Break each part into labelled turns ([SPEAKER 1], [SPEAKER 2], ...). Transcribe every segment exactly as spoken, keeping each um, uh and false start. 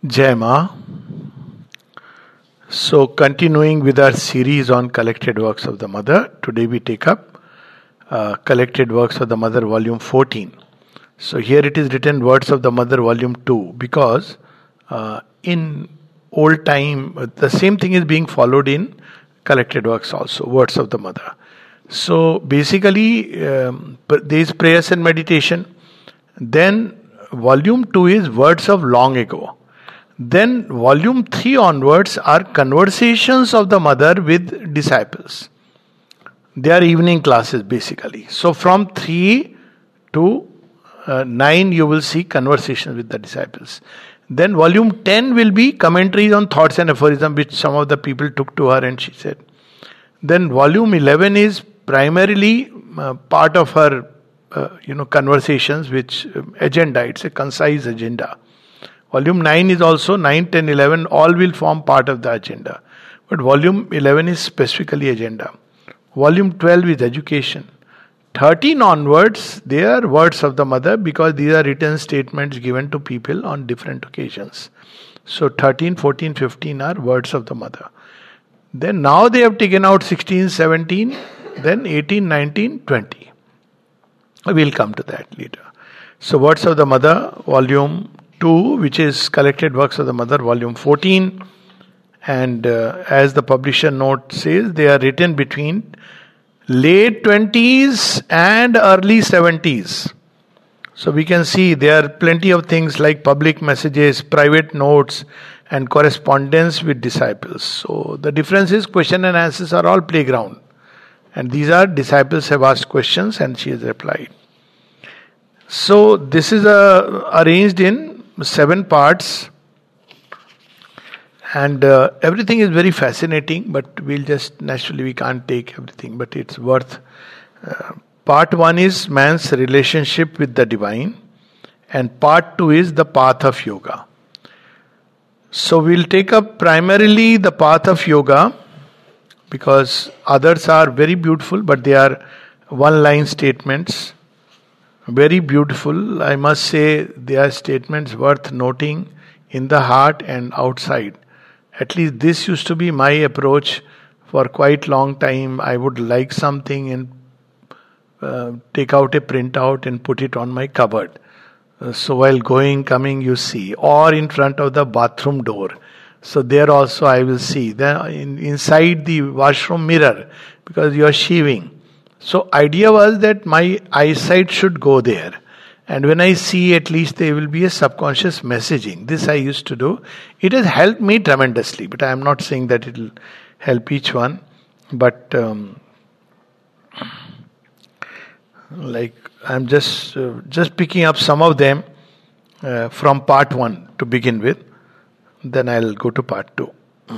[SPEAKER 1] Jai Ma. So, continuing with our series on collected works of the Mother, today we take up uh, Collected Works of the Mother, Volume fourteen. So, here it is written Words of the Mother, Volume two, because uh, in old time, uh, the same thing is being followed in collected works also, Words of the Mother. So, basically, um, there is prayers and meditation. Then, Volume two is Words of Long Ago. Then volume three onwards are conversations of the mother with disciples. They are evening classes basically. So from three to uh, nine you will see conversations with the disciples. Then volume ten will be commentaries on thoughts and aphorism which some of the people took to her and she said. Then volume eleven is primarily uh, part of her uh, you know conversations which uh, agenda. It's a concise agenda. Volume nine is also nine, ten, eleven, all will form part of the agenda. But volume eleven is specifically agenda. Volume twelve is education. thirteen onwards, they are words of the mother because these are written statements given to people on different occasions. So thirteen, fourteen, fifteen are words of the mother. Then now they have taken out sixteen, seventeen, then eighteen, nineteen, twenty. We'll come to that later. So words of the mother, volume two, which is Collected Works of the Mother, volume fourteen, and uh, as the publisher note says, they are written between late twenties and early seventies. So we can see there are plenty of things like public messages, private notes, and correspondence with disciples. So the difference is question and answers are all playground, and these are disciples have asked questions and she has replied. So this is uh, arranged in seven parts, and uh, everything is very fascinating, but we'll just naturally we can't take everything, but it's worth. Uh, part one is man's relationship with the divine, and part two is the path of yoga. So we'll take up primarily the path of yoga because others are very beautiful, but they are one line statements. Very beautiful, I must say, they are statements worth noting in the heart and outside. At least this used to be my approach for quite long time. I would like something and uh, take out a printout and put it on my cupboard. Uh, so while going, coming, you see, or in front of the bathroom door. So there also I will see. Then in, inside the washroom mirror, because you are shaving. So idea was that my eyesight should go there. And when I see, at least there will be a subconscious messaging. This I used to do. It has helped me tremendously. But I am not saying that it will help each one. But um, like I am just uh, just picking up some of them uh, from part one to begin with. Then I will go to part two.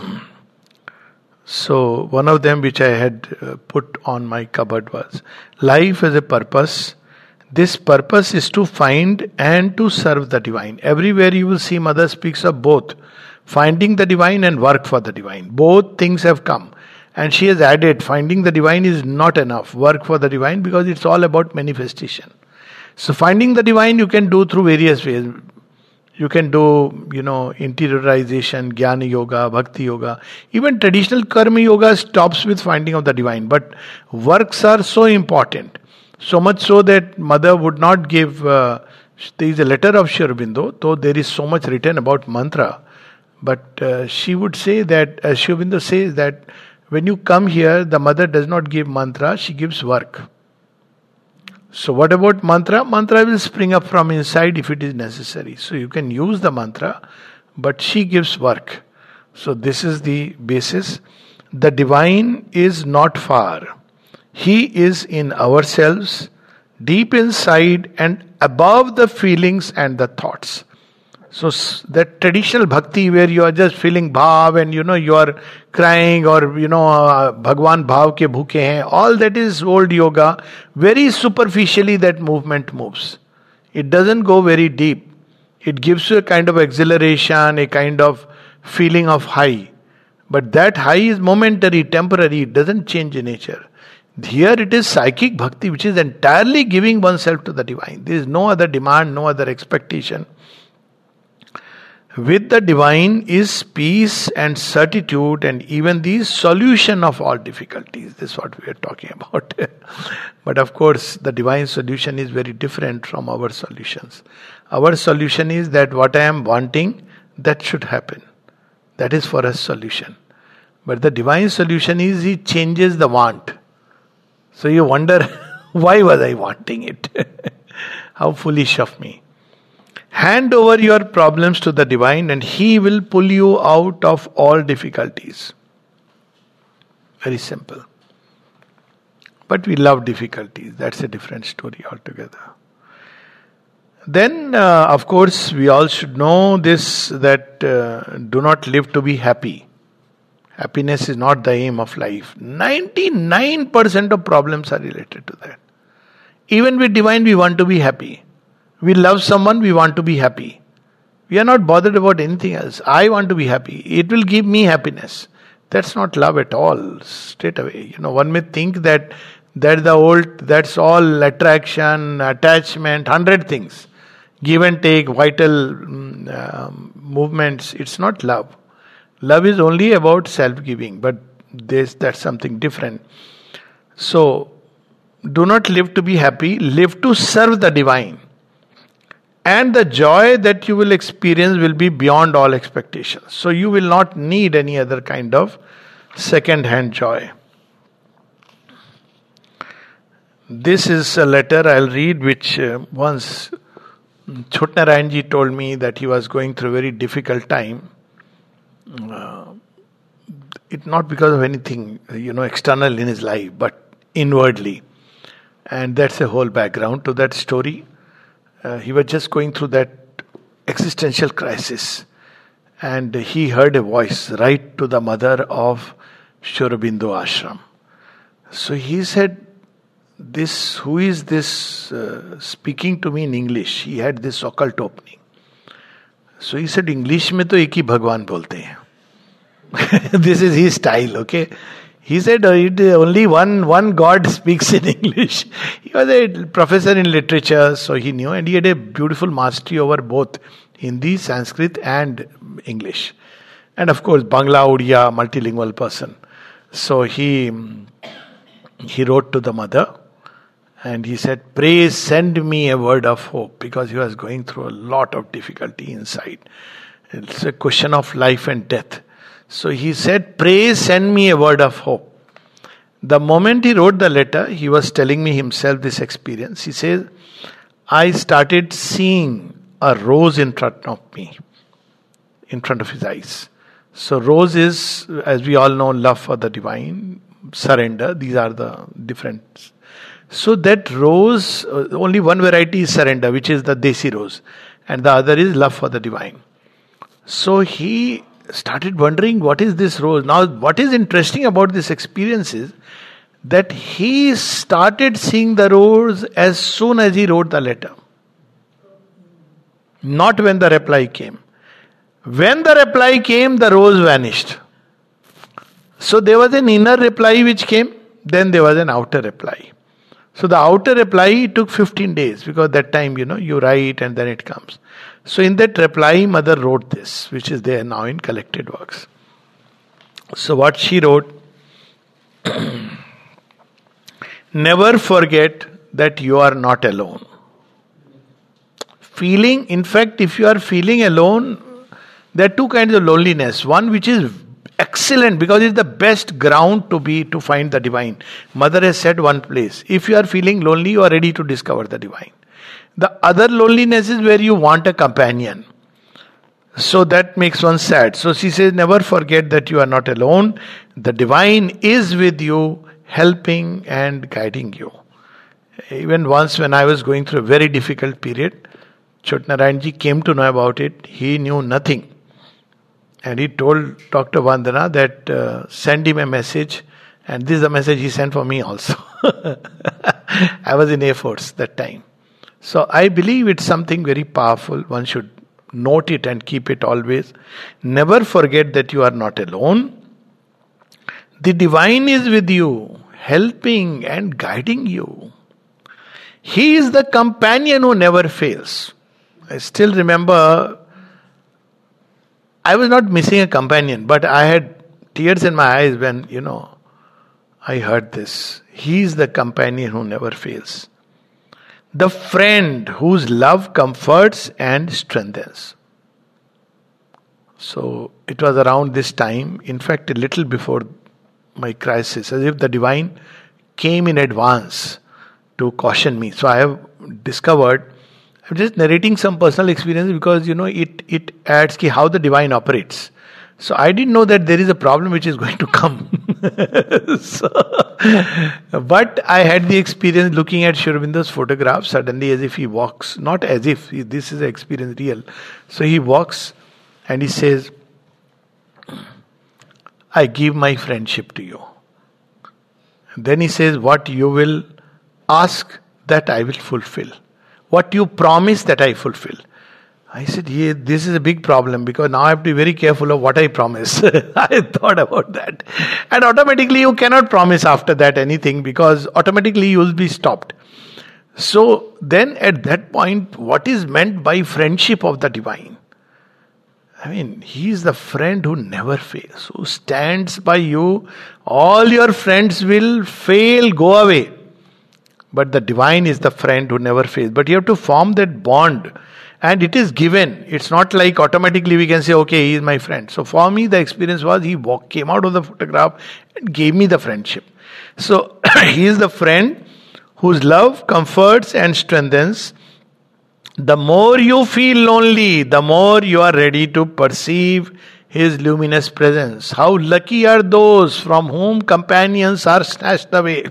[SPEAKER 1] So, one of them which I had uh, put on my cupboard was, life has a purpose. This purpose is to find and to serve the divine. Everywhere you will see Mother speaks of both. Finding the divine and work for the divine. Both things have come. And she has added, finding the divine is not enough. Work for the divine because it's all about manifestation. So, finding the divine you can do through various ways. You can do, you know, interiorization, jnana yoga, bhakti yoga. Even traditional karma yoga stops with finding of the divine. But works are so important. So much so that Mother would not give... Uh, there is a letter of Sri Aurobindo, though there is so much written about mantra. But uh, she would say that, as Sri Aurobindo says that, when you come here, the Mother does not give mantra, she gives work. So what about mantra? Mantra will spring up from inside if it is necessary. So you can use the mantra, but she gives work. So this is the basis. The divine is not far. He is in ourselves, deep inside and above the feelings and the thoughts. So that traditional bhakti where you are just feeling bhav and you know you are crying or you know uh, Bhagwan bhav ke bhuke hain, all that is old yoga. Very superficially that movement moves. It doesn't go very deep. It gives you a kind of exhilaration, a kind of feeling of high. But that high is momentary, temporary. It doesn't change in nature. Here it is psychic bhakti which is entirely giving oneself to the divine. There is no other demand, no other expectation. With the divine is peace and certitude and even the solution of all difficulties. This is what we are talking about. But of course, the divine solution is very different from our solutions. Our solution is that what I am wanting, that should happen. That is for us solution. But the divine solution is He changes the want. So you wonder, why was I wanting it? How foolish of me. Hand over your problems to the divine and He will pull you out of all difficulties. Very simple. But we love difficulties. That's a different story altogether. Then, uh, of course, we all should know this, that uh, do not live to be happy. Happiness is not the aim of life. ninety-nine percent of problems are related to that. Even with divine, we want to be happy. We love someone, we want to be happy. We are not bothered about anything else. I want to be happy. It will give me happiness. That's not love at all, straight away. You know, one may think that that's the old, that's all attraction, attachment, hundred things. Give and take, vital um, movements. It's not love. Love is only about self-giving, but this, that's something different. So, do not live to be happy, live to serve the divine. And the joy that you will experience will be beyond all expectations. So you will not need any other kind of second-hand joy. This is a letter I'll read, which uh, once Chhotnarayan ji told me that he was going through a very difficult time. Uh, it not because of anything, you know, external in his life, but inwardly. And that's a whole background to that story. Uh, he was just going through that existential crisis. And he heard a voice, write to the mother of Sri Aurobindo Ashram. So he said, this, who is this uh, speaking to me in English? He had this occult opening. So he said, English mein to ek hi Bhagwan bolte hain. This is his style, okay? He said, only one, one God speaks in English. He was a professor in literature, so he knew, and he had a beautiful mastery over both Hindi, Sanskrit and English. And of course, Bangla, Odia, multilingual person. So he, he wrote to the mother, and he said, pray, send me a word of hope, because he was going through a lot of difficulty inside. It's a question of life and death. So he said, pray, send me a word of hope. The moment he wrote the letter, he was telling me himself this experience. He says, I started seeing a rose in front of me, in front of his eyes. So rose is, as we all know, love for the divine, surrender. These are the different. So that rose, only one variety is surrender, which is the Desi rose. And the other is love for the divine. So he started wondering, what is this rose? Now, what is interesting about this experience is that he started seeing the rose as soon as he wrote the letter. Not when the reply came. When the reply came, the rose vanished. So there was an inner reply which came, then there was an outer reply. So the outer reply took fifteen days, because that time, you know, you write and then it comes. So in that reply, mother wrote this, which is there now in collected works. So what she wrote, never forget that you are not alone. Feeling, in fact, if you are feeling alone, there are two kinds of loneliness. One which is excellent, because it's the best ground to be, to find the divine. Mother has said one place, if you are feeling lonely, you are ready to discover the divine. The other loneliness is where you want a companion. So that makes one sad. So she says, never forget that you are not alone. The divine is with you, helping and guiding you. Even once when I was going through a very difficult period, Chhotnarayan ji came to know about it. He knew nothing. And he told Doctor Vandana that uh, send him a message. And this is the message he sent for me also. I was in Air Force that time. So I believe it's something very powerful. One should note it and keep it always. Never forget that you are not alone. The divine is with you, helping and guiding you. He is the companion who never fails. I still remember I was not missing a companion, but I had tears in my eyes when, you know, I heard this. He is the companion who never fails. The friend whose love comforts and strengthens. So it was around this time, in fact, a little before my crisis, as if the divine came in advance to caution me. So I have discovered, I'm just narrating some personal experience because, you know, it, it adds ki how the divine operates. So I didn't know that there is a problem which is going to come. so, but I had the experience looking at Sri Aurobindo's photograph, suddenly as if he walks, not as if, this is an experience real. So he walks and he says, I give my friendship to you. And then he says, what you will ask, that I will fulfill. What you promise, that I fulfill. I said, yeah, this is a big problem because now I have to be very careful of what I promise. I thought about that. And automatically you cannot promise after that anything because automatically you will be stopped. So then at that point, what is meant by friendship of the divine? I mean, he is the friend who never fails, who stands by you. All your friends will fail, go away. But the divine is the friend who never fails. But you have to form that bond. And it is given. It's not like automatically we can say, okay, he is my friend. So for me, the experience was he walk, came out of the photograph and gave me the friendship. So he is the friend whose love comforts and strengthens. The more you feel lonely, the more you are ready to perceive his luminous presence. How lucky are those from whom companions are snatched away.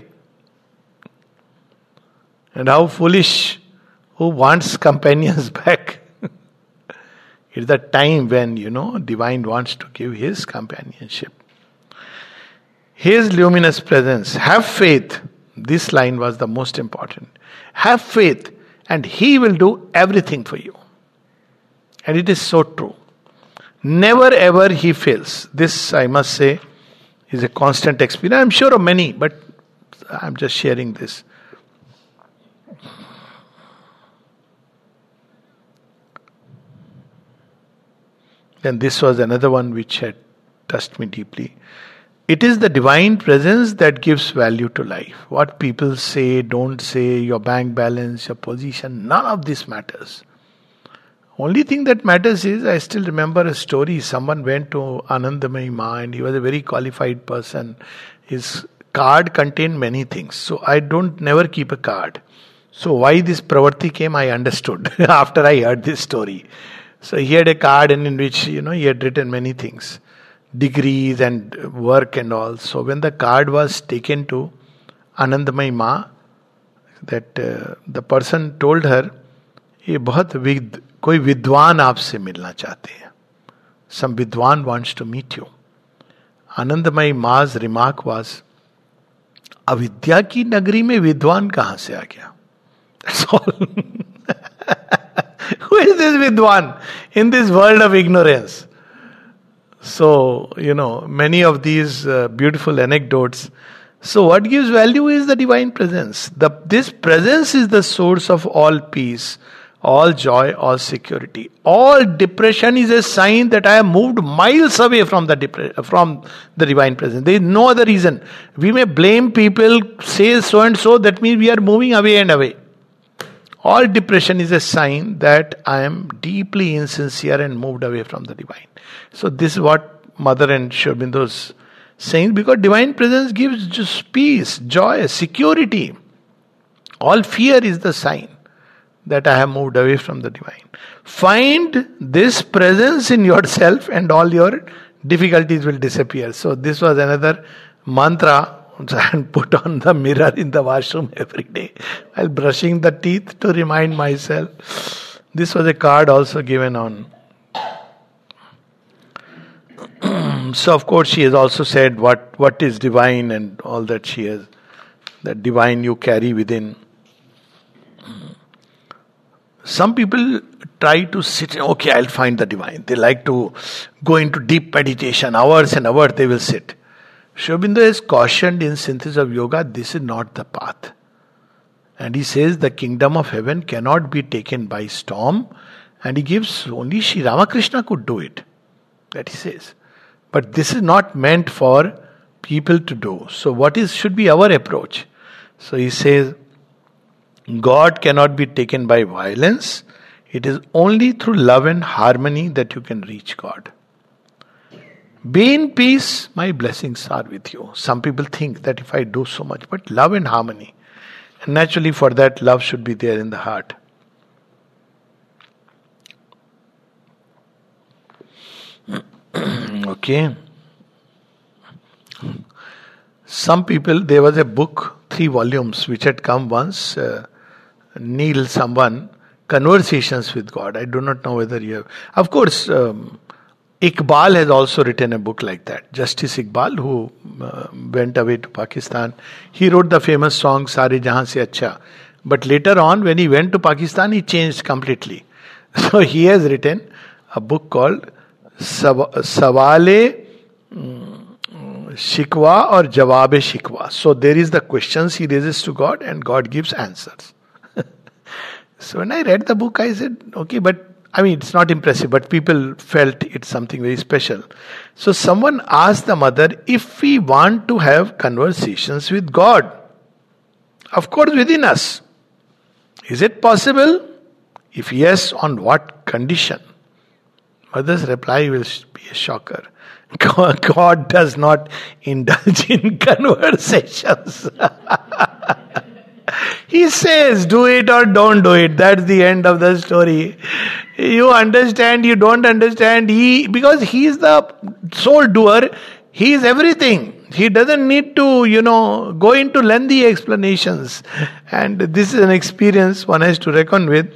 [SPEAKER 1] And how foolish who wants companions back. It's the time when, you know, divine wants to give his companionship. His luminous presence. Have faith. This line was the most important. Have faith and he will do everything for you. And it is so true. Never ever he fails. This, I must say, is a constant experience. I'm sure of many, but I'm just sharing this. And this was another one which had touched me deeply. It is the divine presence that gives value to life. What people say, don't say, your bank balance, your position, none of this matters. Only thing that matters is, I still remember a story. Someone went to Anandamayi Ma and he was a very qualified person. His card contained many things. So I don't never keep a card. So why this pravarti came, I understood after I heard this story. So he had a card and in which, you know, he had written many things. Degrees and work and all. So when the card was taken to Anandamayi Ma, that uh, the person told her, ये बहुत with कोई विद्वान आपसे मिलना चाहते हैं. Some vidwan wants to meet you. Anandamayi Ma's remark was, अविद्या की नगरी में विद्वान कहाँ से आ गया? That's all. Who is this Vidwan in this world of ignorance? So, you know, many of these uh, beautiful anecdotes. So what gives value is the divine presence. The, this presence is the source of all peace, all joy, all security. All depression is a sign that I have moved miles away from the depre- from the divine presence. There is no other reason. We may blame people, say so and so, that means we are moving away and away. All depression is a sign that I am deeply insincere and moved away from the divine. So this is what Mother and Sri Aurobindo's saying, because divine presence gives just peace, joy, security. All fear is the sign that I have moved away from the divine. Find this presence in yourself and all your difficulties will disappear. So this was another mantra and put on the mirror in the washroom every day while brushing the teeth to remind myself. This was a card also given on. So of course she has also said what, what is divine and all that she has. That divine you carry within. Some people try to sit, okay, I'll find the divine. They like to go into deep meditation, hours and hours they will sit. Sri Aurobindo has cautioned in Synthesis of Yoga, this is not the path. And he says the kingdom of heaven cannot be taken by storm. And he gives, only Sri Ramakrishna could do it. that he says. But this is not meant for people to do. So what is should be our approach? So he says, God cannot be taken by violence. It is only through love and harmony that you can reach God. Be in peace, my blessings are with you. Some people think that if I do so much, but love and harmony. And naturally for that, love should be there in the heart. Okay. Some people, there was a book, three volumes, which had come once, uh, Neil someone, Conversations with God. I do not know whether you have. Of course, um, Iqbal has also written a book like that. Justice Iqbal, who uh, went away to Pakistan. He wrote the famous song, Sare Jahan Se Acha. But later on, when he went to Pakistan, he changed completely. So he has written a book called Sawale Shikwa or Jawabe Shikwa. So there is the questions he raises to God and God gives answers. So when I read the book, I said, okay, but I mean, it's not impressive, but people felt it's something very special. So someone asked the mother, if we want to have conversations with God, of course within us, is it possible? If yes, on what condition? Mother's reply will be a shocker. God, God does not indulge in conversations. He says, do it or don't do it. That's the end of the story. You understand, you don't understand. He, because he is the sole doer, he is everything. He doesn't need to, you know, go into lengthy explanations. And this is an experience one has to reckon with.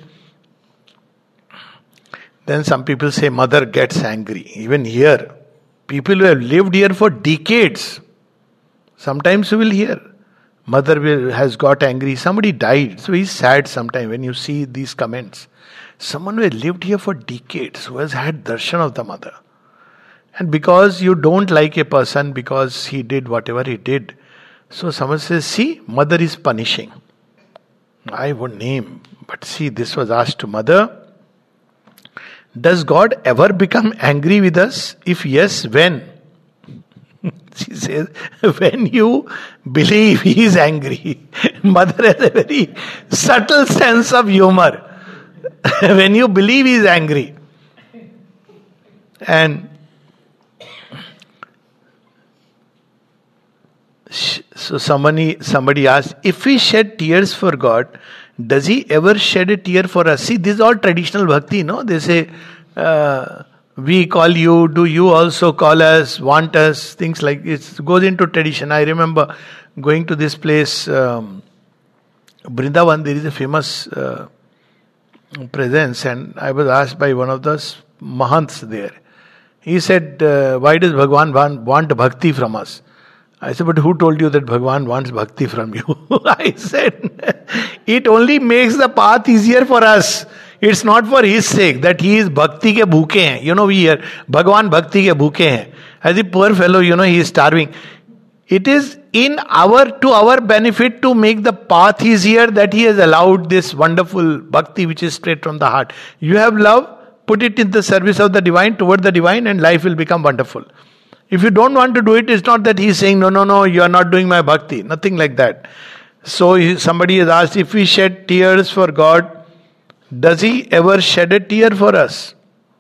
[SPEAKER 1] Then some people say, mother gets angry. Even here, people who have lived here for decades, sometimes you will hear, mother will, has got angry. Somebody died. So he's sad sometimes when you see these comments. Someone who has lived here for decades, who has had darshan of the mother. And because you don't like a person because he did whatever he did, so someone says, see, mother is punishing. I won't name, but see, this was asked to mother. Does God ever become angry with us? If yes, when? She says, when you believe he is angry. Mother has a very subtle sense of humor. When you believe he is angry. And so somebody, somebody asked, if we shed tears for God, does he ever shed a tear for us? See, this is all traditional bhakti, no? They say, uh, we call you, do you also call us, want us, things like this. It goes into tradition. I remember going to this place, um, Vrindavan, there is a famous uh, presence, and I was asked by one of the Mahants there. He said, uh, why does Bhagwan want, want bhakti from us? I said, but who told you that Bhagwan wants bhakti from you? I said, it only makes the path easier for us. It's not for his sake that he is bhakti ke bhuke hain. You know, we hear, Bhagwan bhakti ke bhuke hain. As a poor fellow, you know, he is starving. It is in our, to our benefit to make the path easier that he has allowed this wonderful bhakti which is straight from the heart. You have love, put it in the service of the divine, toward the divine, and life will become wonderful. If you don't want to do it, it's not that he's saying, no, no, no, you are not doing my bhakti. Nothing like that. So he, somebody has asked, if we shed tears for God, does he ever shed a tear for us?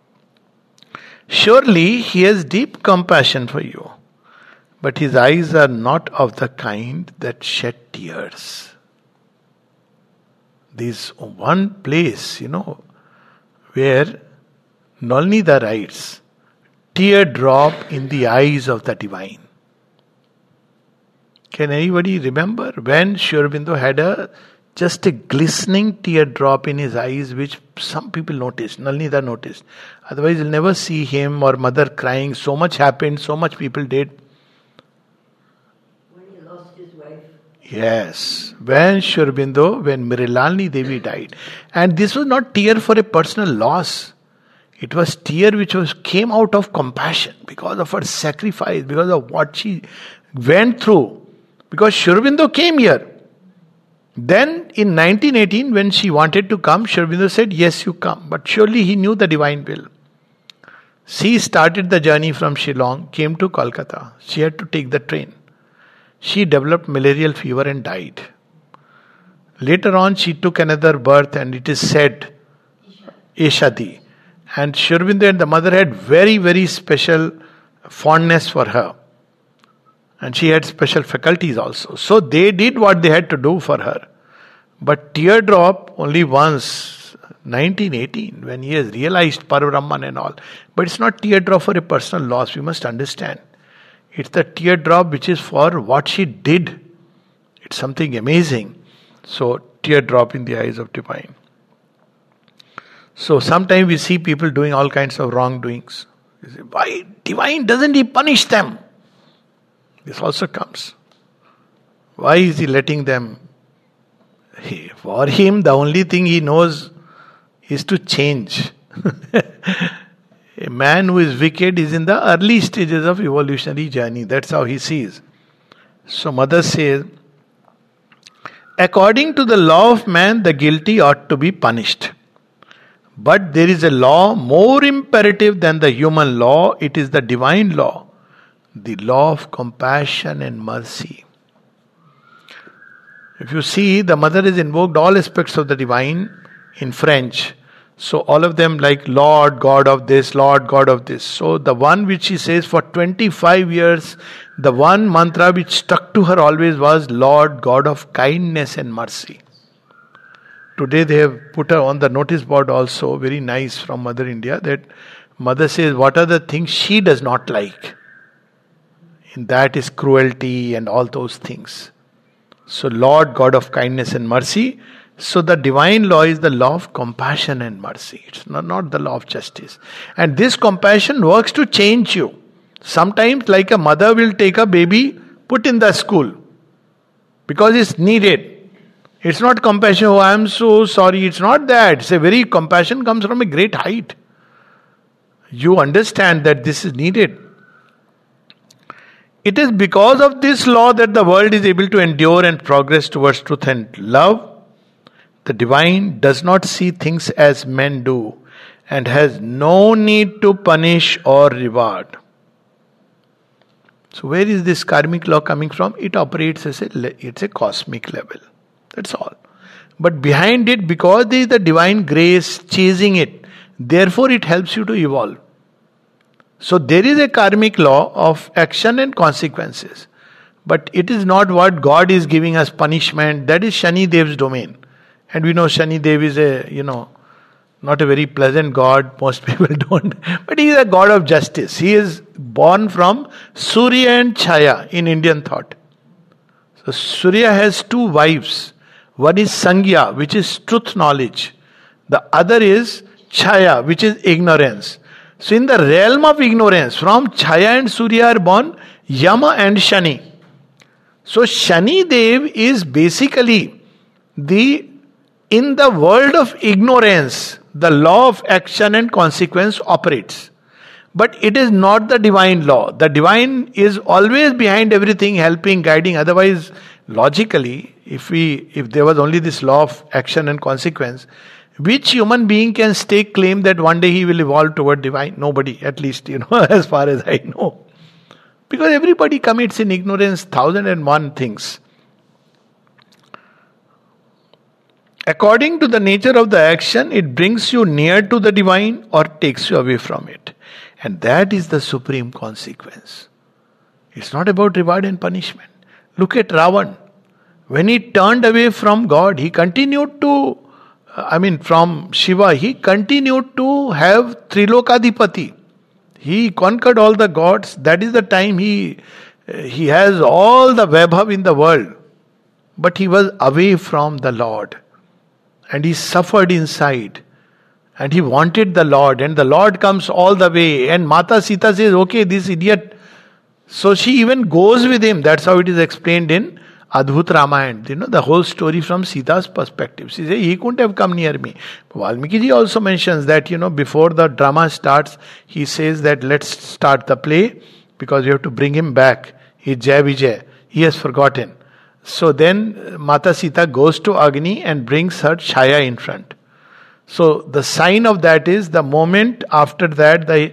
[SPEAKER 1] Surely he has deep compassion for you. But his eyes are not of the kind that shed tears. This one place, you know, where Nolnida writes, teardrop in the eyes of the divine. Can anybody remember when Sri Aurobindo had a just a glistening teardrop in his eyes, which some people noticed, Nalnida noticed. Otherwise you'll never see him or mother crying. So much happened, so much people did.
[SPEAKER 2] When he lost his wife.
[SPEAKER 1] Yes. When Sri Aurobindo, when Mrilalini Devi died. And this was not tear for a personal loss. It was tear which was came out of compassion because of her sacrifice, because of what she went through. Because Sri Aurobindo came here. Then in nineteen eighteen, when she wanted to come, Sri Aurobindo said, yes, you come. But surely he knew the divine will. She started the journey from Shillong, came to Kolkata. She had to take the train. She developed malarial fever and died. Later on, she took another birth, and it is said, Eshadi. And Sri Aurobindo and the mother had very, very special fondness for her. And she had special faculties also. So they did what they had to do for her. But teardrop only once, nineteen eighteen, when he has realized Parabrahman and all. But it's not teardrop for a personal loss, we must understand. It's the teardrop which is for what she did. It's something amazing. So, teardrop in the eyes of divine. So, sometimes we see people doing all kinds of wrongdoings. We say, why? Divine, doesn't he punish them? This also comes. Why is he letting them? He, for him, the only thing he knows is to change. A man who is wicked is in the early stages of evolutionary journey. That's how he sees. So mother says, according to the law of man, the guilty ought to be punished. But there is a law more imperative than the human law. It is the divine law. The law of compassion and mercy. If you see, the mother has invoked all aspects of the divine in French. So all of them like Lord God of this, Lord God of this. So the one which she says for twenty-five years, the one mantra which stuck to her always was Lord God of kindness and mercy. Today they have put her on the notice board also, very nice from Mother India, that mother says what are the things she does not like. And that is cruelty and all those things. So Lord God of kindness and mercy. So the divine law is the law of compassion and mercy. It's not, not the law of justice. And this compassion works to change you. Sometimes like a mother will take a baby, put in the school. Because it's needed. It's not compassion, oh I am so sorry. It's not that. It's a very, compassion comes from a great height. You understand that this is needed. It is because of this law that the world is able to endure and progress towards truth and love. The divine does not see things as men do and has no need to punish or reward. So where is this karmic law coming from? It operates as a, it's a cosmic level. That's all. But behind it, because there is the divine grace chasing it, therefore it helps you to evolve. So there is a karmic law of action and consequences. But it is not what God is giving us punishment. That is Shani Dev's domain. And we know Shani Dev is a, you know, not a very pleasant God. Most people don't. But he is a God of justice. He is born from Surya and Chaya in Indian thought. So Surya has two wives. One is Sangya, which is truth knowledge. The other is Chaya, which is ignorance. So in the realm of ignorance, from Chaya and Surya are born Yama and Shani. So Shani Dev is basically the, in the world of ignorance, the law of action and consequence operates. But it is not the divine law. The divine is always behind everything, helping, guiding. Otherwise, logically, if we, if there was only this law of action and consequence, which human being can stake claim that one day he will evolve toward divine? Nobody, at least, you know, as far as I know. Because everybody commits in ignorance thousand and one things. According to the nature of the action, it brings you near to the divine or takes you away from it. And that is the supreme consequence. It's not about reward and punishment. Look at Ravan. When he turned away from God, he continued to, I mean from Shiva, he continued to have Trilokadipati. He conquered all the gods. That is the time he, he has all the Vaibhav in the world. But he was away from the Lord. And he suffered inside. And he wanted the Lord. And the Lord comes all the way. And Mata Sita says, okay, this idiot. So she even goes with him. That's how it is explained in Adbhut Ramayana. You know, the whole story from Sita's perspective. She says, he couldn't have come near me. Valmiki ji also mentions that, you know, before the drama starts, he says that let's start the play because we have to bring him back. He Jai Vijay. He has forgotten. So then Mata Sita goes to Agni and brings her Chaya in front. So the sign of that is the moment after that the,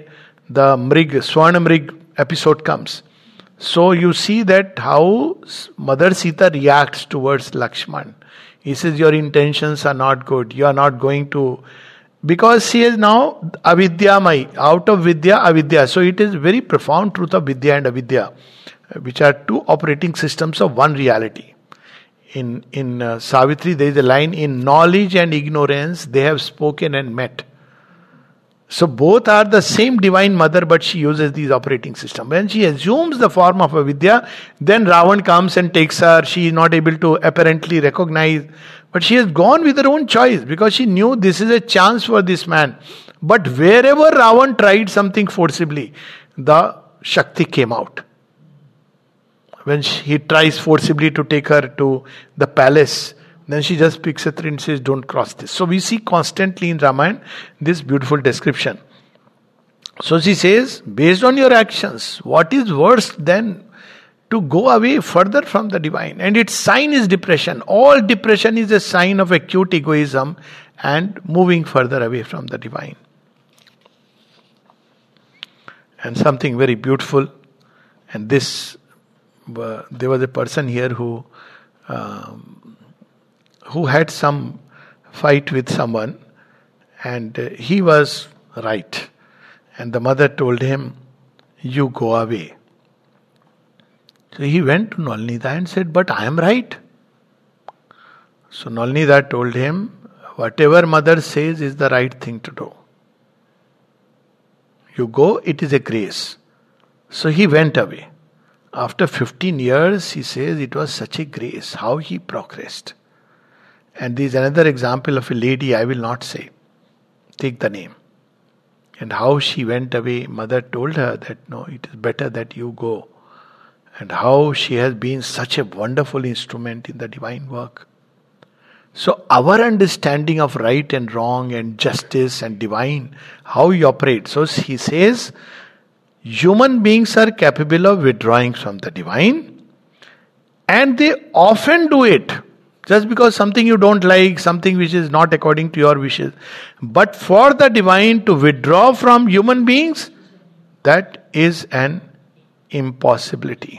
[SPEAKER 1] the Mrig, Swarna Mrig episode comes. So you see that how Mother Sita reacts towards Lakshman. He says, your intentions are not good. You are not going to... Because she is now avidya mai, out of vidya, avidya. So it is very profound truth of vidya and avidya, which are two operating systems of one reality. In, in uh, Savitri, there is a line, in knowledge and ignorance, they have spoken and met. So both are the same divine mother, but she uses these operating systems. When she assumes the form of avidya, then Ravan comes and takes her. She is not able to apparently recognize. But she has gone with her own choice because she knew this is a chance for this man. But wherever Ravan tried something forcibly, the Shakti came out. When she, he tries forcibly to take her to the palace, then she just picks a tree and says, don't cross this. So we see constantly in Ramayana this beautiful description. So she says, based on your actions, what is worse than to go away further from the divine? And its sign is depression. All depression is a sign of acute egoism and moving further away from the divine. And something very beautiful, and this, uh, there was a person here who um, who had some fight with someone, and uh, he was right. And the mother told him, you go away. So he went to Nalinida and said, but I am right. So Nalinida told him, whatever mother says is the right thing to do. You go, it is a grace. So he went away. After fifteen years, he says, it was such a grace, how he progressed. And there is another example of a lady, I will not say. Take the name. And how she went away, mother told her that no, it is better that you go. And how she has been such a wonderful instrument in the divine work. So our understanding of right and wrong and justice and divine, how we operate. So he says, human beings are capable of withdrawing from the divine, and they often do it. Just because something you don't like, something which is not according to your wishes. But for the divine to withdraw from human beings, that is an impossibility.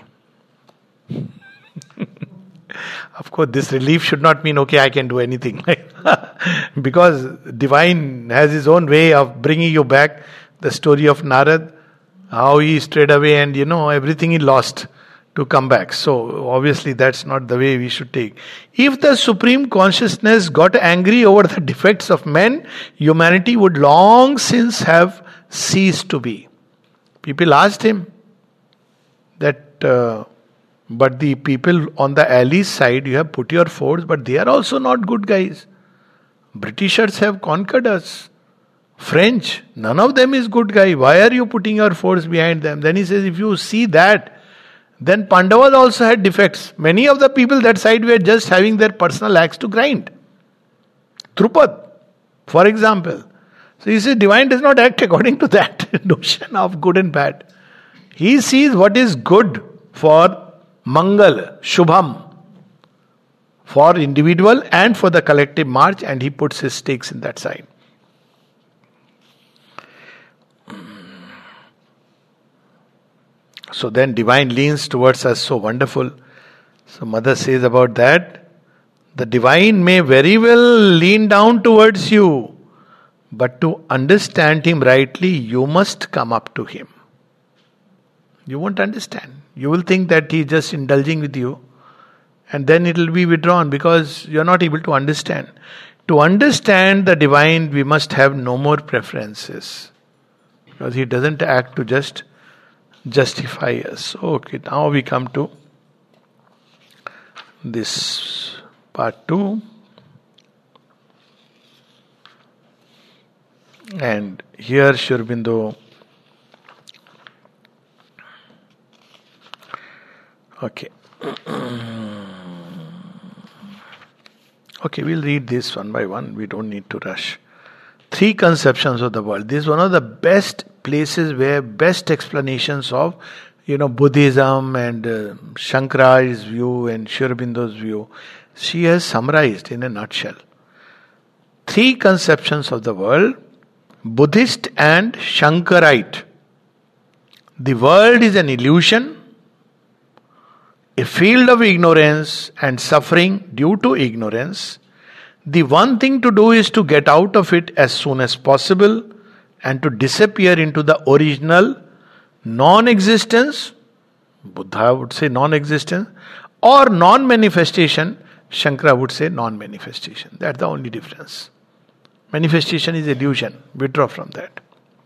[SPEAKER 1] Of course, this relief should not mean, okay, I can do anything. Because divine has his own way of bringing you back. The story of Narad, how he strayed away and, you know, everything he lost to come back. So, obviously, that's not the way we should take. If the Supreme Consciousness got angry over the defects of men, humanity would long since have ceased to be. People asked him that, uh, but the people on the allies side, you have put your force, but they are also not good guys. Britishers have conquered us. French, none of them is good guy. Why are you putting your force behind them? Then he says, if you see that, then Pandavas also had defects. Many of the people that side were just having their personal axe to grind. Drupad, for example. So he says, divine does not act according to that notion of good and bad. He sees what is good for Mangal, Shubham, for individual and for the collective march, and he puts his stakes in that side. So then divine leans towards us, so wonderful. So mother says about that, the divine may very well lean down towards you, but to understand him rightly, you must come up to him. You won't understand. You will think that he is just indulging with you, and then it will be withdrawn because you are not able to understand. To understand the divine, we must have no more preferences, because he doesn't act to just justify us. Okay, now we come to this part two. And here Sri Aurobindo, okay. Okay, we'll read this one by one. We don't need to rush. Three conceptions of the world. This is one of the best places where best explanations of, you know, Buddhism and uh, Shankara's view and Sri Aurobindo's view, she has summarized in a nutshell. Three conceptions of the world, Buddhist and Shankarite. The world is an illusion, a field of ignorance and suffering due to ignorance. The one thing to do is to get out of it as soon as possible and to disappear into the original non-existence, Buddha would say non-existence, or non-manifestation, Shankara would say non-manifestation. That's the only difference. Manifestation is illusion. Withdraw from that.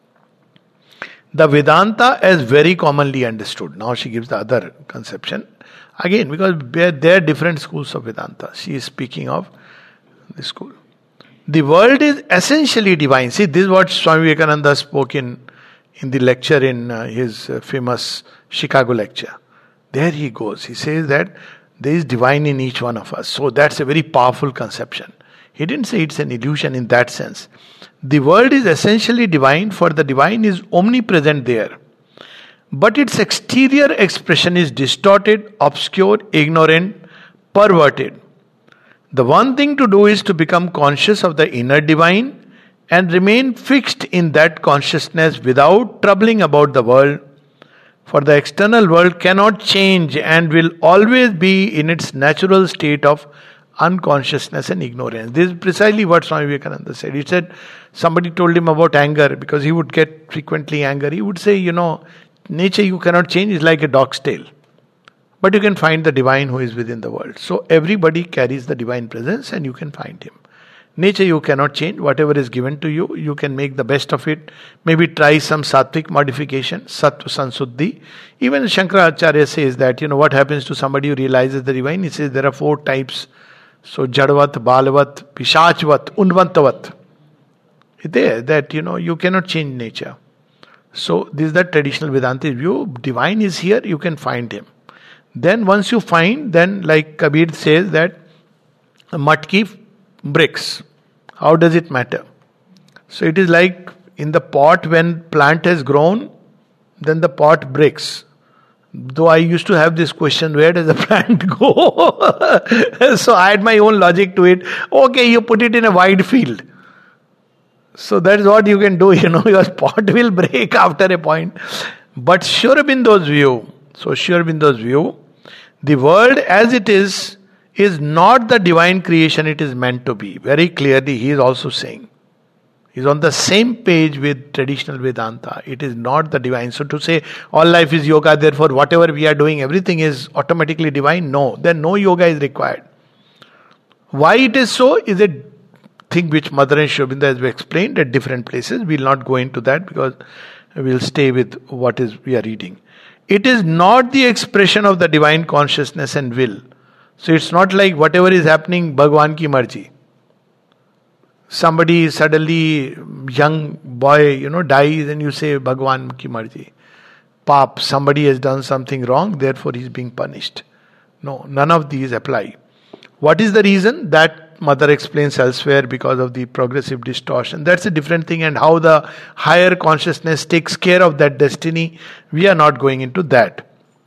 [SPEAKER 1] The Vedanta as very commonly understood. Now she gives the other conception. Again, because there are different schools of Vedanta. She is speaking of the school. The world is essentially divine. See, this is what Swami Vivekananda spoke in, in the lecture in uh, his uh, famous Chicago lecture. There he goes. He says that there is divine in each one of us. So that's a very powerful conception. He didn't say it's an illusion in that sense. The world is essentially divine, for the divine is omnipresent there. But its exterior expression is distorted, obscure, ignorant, perverted. The one thing to do is to become conscious of the inner divine and remain fixed in that consciousness without troubling about the world. For the external world cannot change and will always be in its natural state of unconsciousness and ignorance. This is precisely what Swami Vivekananda said. He said, somebody told him about anger, because he would get frequently anger. He would say, you know, nature you cannot change is like a dog's tail. But you can find the divine who is within the world. So everybody carries the divine presence and you can find him. Nature you cannot change. Whatever is given to you, you can make the best of it. Maybe try some sattvic modification, sattva sansuddhi. Even Shankaracharya says that, you know, what happens to somebody who realizes the divine? He says there are four types. So jadvat, balavat, pishachvat, unvantavat. There, that, you know, you cannot change nature. So this is the traditional Vedanta view. Divine is here, you can find him. Then once you find, then like Kabir says that matki breaks. How does it matter? So it is like in the pot when plant has grown, then the pot breaks. Though I used to have this question, where does the plant go? So I had my own logic to it. Okay, you put it in a wide field. So that is what you can do, you know, your pot will break after a point. But Sri Aurobindo's view, so Sri Aurobindo's view, the world as it is, is not the divine creation it is meant to be. Very clearly he is also saying. He is on the same page with traditional Vedanta. It is not the divine. So to say all life is yoga, therefore whatever we are doing, everything is automatically divine. No, then no yoga is required. Why it is so is a thing which Mother and Sri Aurobindo has explained at different places. We will not go into that because we will stay with what is we are reading. It is not the expression of the divine consciousness and will. So it's not like whatever is happening, Bhagwan ki marji. Somebody suddenly, young boy, you know, dies and you say Bhagwan ki marji. Pap, somebody has done something wrong, therefore he is being punished. No, none of these apply. What is the reason? That Mother explains elsewhere, because of the progressive distortion. That's a different thing, and how the higher consciousness takes care of that destiny. We are not going into that.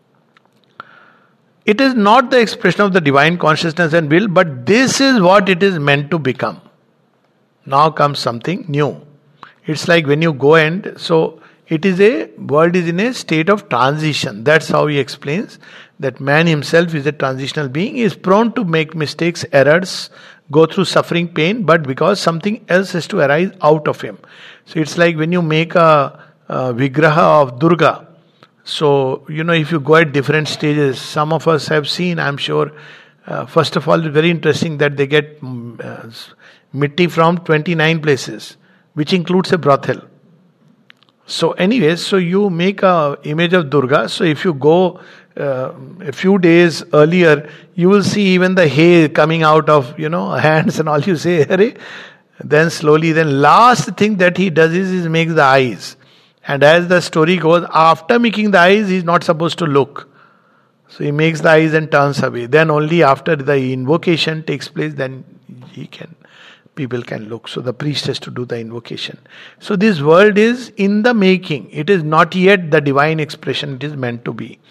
[SPEAKER 1] It is not the expression of the divine consciousness and will, but this is what it is meant to become. Now comes something new. It's like when you go and, so it is a, world is in a state of transition. That's how he explains that man himself is a transitional being. He is prone to make mistakes, errors, go through suffering, pain, but because something else has to arise out of him. So it's like when you make a, a Vigraha of Durga. So, you know, if you go at different stages, some of us have seen, I'm sure, uh, first of all, it's very interesting that they get uh, mitti from twenty-nine places, which includes a brothel. So anyways, so you make a image of Durga. So if you go uh, a few days earlier, you will see even the hair coming out of, you know, hands and all. You say, Hare. Then slowly, then last thing that he does is, is makes the eyes. And as the story goes, after making the eyes, he is not supposed to look. So he makes the eyes and turns away. Then only after the invocation takes place, then he can, people can look. So the priest has to do the invocation. So this world is in the making. It is not yet the divine expression it is meant to be.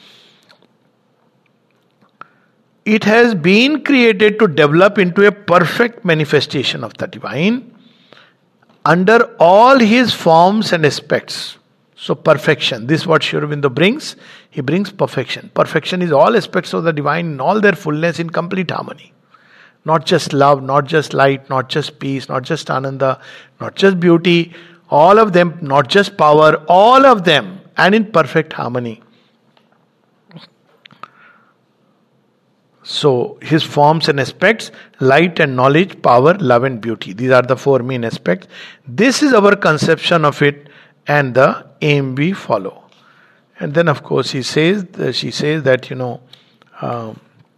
[SPEAKER 1] It has been created to develop into a perfect manifestation of the divine under all his forms and aspects. So perfection. This is what Sri Aurobindo brings. He brings perfection. Perfection is all aspects of the divine in all their fullness in complete harmony. Not just love, not just light, not just peace, not just ananda, not just beauty. All of them, not just power, all of them, and in perfect harmony. So, his forms and aspects, light and knowledge, power, love and beauty. These are the four main aspects. This is our conception of it and the aim we follow. And then, of course, he says, she says that, you know, um,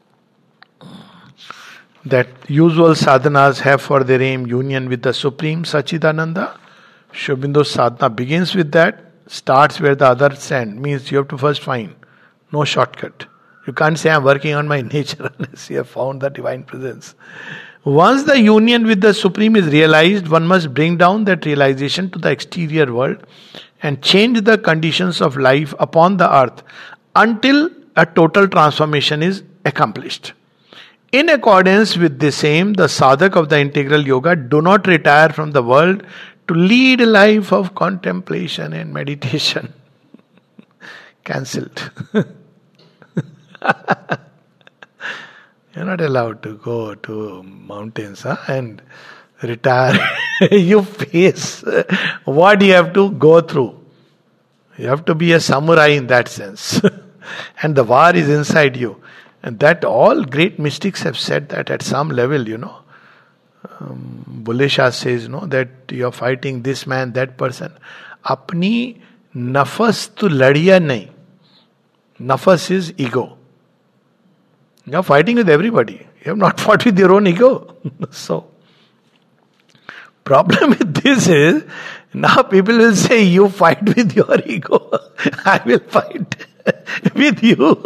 [SPEAKER 1] that usual sadhanas have for their aim union with the Supreme Sachidananda. Sri Aurobindo's sadhana begins with that, starts where the others end. Means you have to first find. No shortcut. You can't say I'm working on my nature unless you have found the divine presence. Once the union with the Supreme is realized, one must bring down that realization to the exterior world and change the conditions of life upon the earth until a total transformation is accomplished. In accordance with this aim, the sadhak of the integral yoga do not retire from the world to lead a life of contemplation and meditation. Cancelled. You're not allowed to go to mountains huh, and retire. You face what you have to go through. You have to be a samurai in that sense. And the war is inside you. And that all great mystics have said that at some level, you know. Um, Bulle Shah says, you know, that you're fighting this man, that person. Apni nafas to ladiya nahi. Nafas is ego. You're fighting with everybody. You have not fought with your own ego. So, problem with this is, now people will say, you fight with your ego. I will fight with you.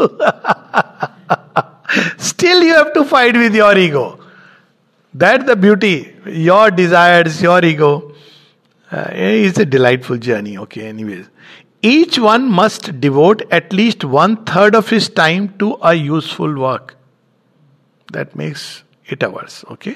[SPEAKER 1] Still you have to fight with your ego. That's the beauty. Your desires, your ego. Uh, it's a delightful journey. Okay, anyways. Each one must devote at least one third of his time to a useful work. That makes eight hours. Okay.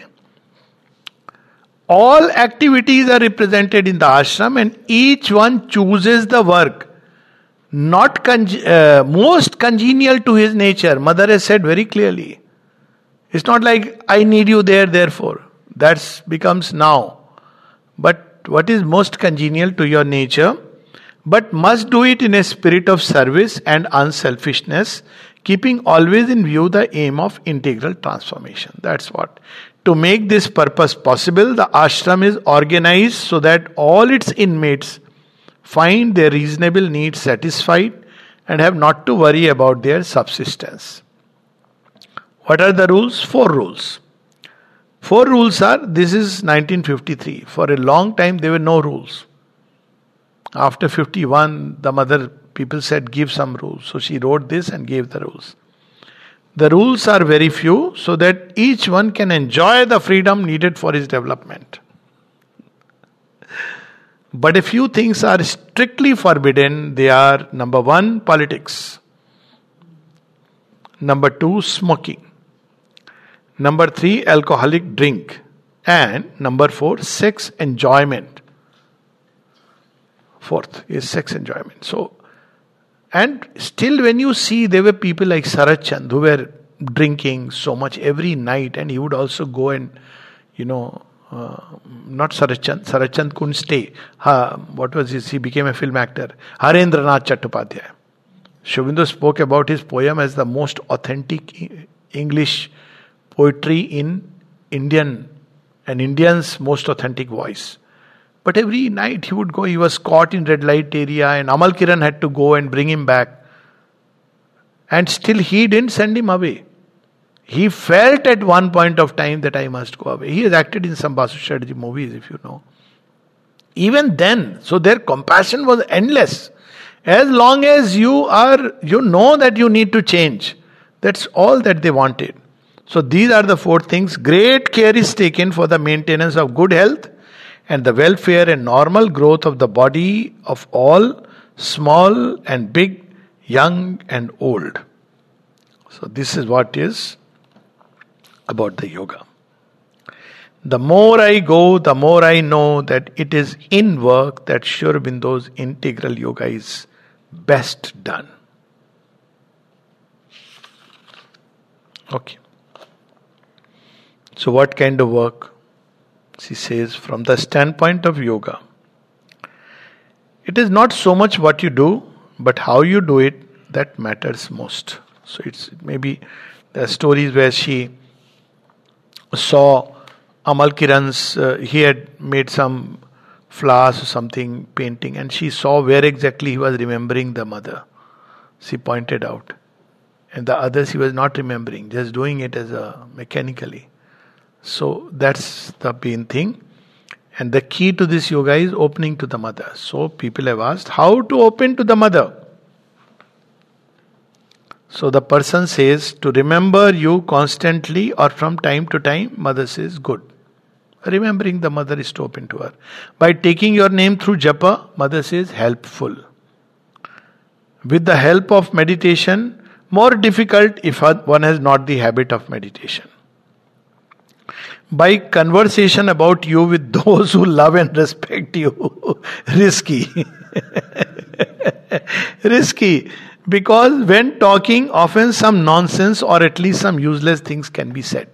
[SPEAKER 1] All activities are represented in the ashram and each one chooses the work not con- uh, most congenial to his nature. Mother has said very clearly. It's not like I need you there, therefore. That becomes now. But what is most congenial to your nature? But must do it in a spirit of service and unselfishness, keeping always in view the aim of integral transformation. That's what. To make this purpose possible, the ashram is organized so that all its inmates find their reasonable needs satisfied and have not to worry about their subsistence. What are the rules? Four rules. Four rules are, this is nineteen fifty-three. For a long time there were no rules. After fifty-one, the mother people said, give some rules. So she wrote this and gave the rules. The rules are very few so that each one can enjoy the freedom needed for his development. But a few things are strictly forbidden. They are, number one, politics. Number two, smoking. Number three, alcoholic drink. And number four, sex enjoyment. Fourth is sex enjoyment. So, and still when you see, there were people like Sarat Chand who were drinking so much every night, and he would also go and, you know, uh, not Sarat Chand, Sarat Chand couldn't stay. Ha, what was this? He became a film actor. Harendranath Chattopadhyay. Sri Aurobindo spoke about his poem as the most authentic English poetry in Indian, an Indian's most authentic voice. But every night he would go, he was caught in red light area and Amal Kiran had to go and bring him back. And still he didn't send him away. He felt at one point of time that I must go away. He has acted in some Basu Chatterjee movies, if you know. Even then, so their compassion was endless. As long as you are, you know that you need to change. That's all that they wanted. So these are the four things. Great care is taken for the maintenance of good health and the welfare and normal growth of the body of all, small and big, young and old. So this is what is about the yoga. The more I go, the more I know that it is in work that Sri Aurobindo's integral yoga is best done. Okay. So what kind of work? She says, from the standpoint of yoga, it is not so much what you do, but how you do it that matters most. So it's maybe there are stories where she saw Amal Kiran's, uh, he had made some flowers or something, painting, and she saw where exactly he was remembering the mother. She pointed out. And the others he was not remembering, just doing it as a mechanically. So that's the main thing. And the key to this yoga is opening to the mother. So people have asked, how to open to the mother? So the person says, to remember you constantly or from time to time. Mother says, good. Remembering the mother is to open to her. By taking your name through japa, mother says, helpful. With the help of meditation, more difficult if one has not the habit of meditation. By conversation about you with those who love and respect you, risky. Risky. Because when talking, often some nonsense or at least some useless things can be said.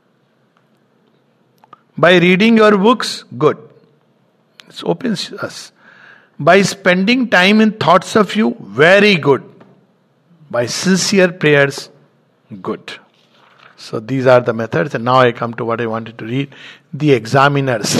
[SPEAKER 1] By reading your books, good. It opens us. By spending time in thoughts of you, very good. By sincere prayers, good. So these are the methods, and now I come to what I wanted to read. The examiners.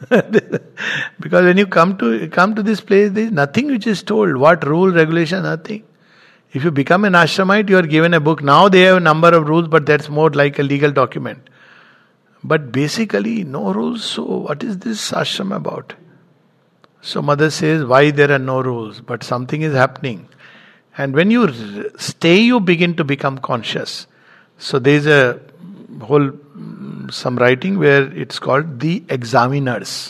[SPEAKER 1] Because when you come to come to this place, there is nothing which is told. What rule, regulation, nothing. If you become an ashramite, you are given a book. Now they have a number of rules, but that's more like a legal document. But basically, no rules. So what is this ashram about? So mother says, why there are no rules? But something is happening. And when you stay, you begin to become conscious. So there is a whole, some writing where it's called the examiners.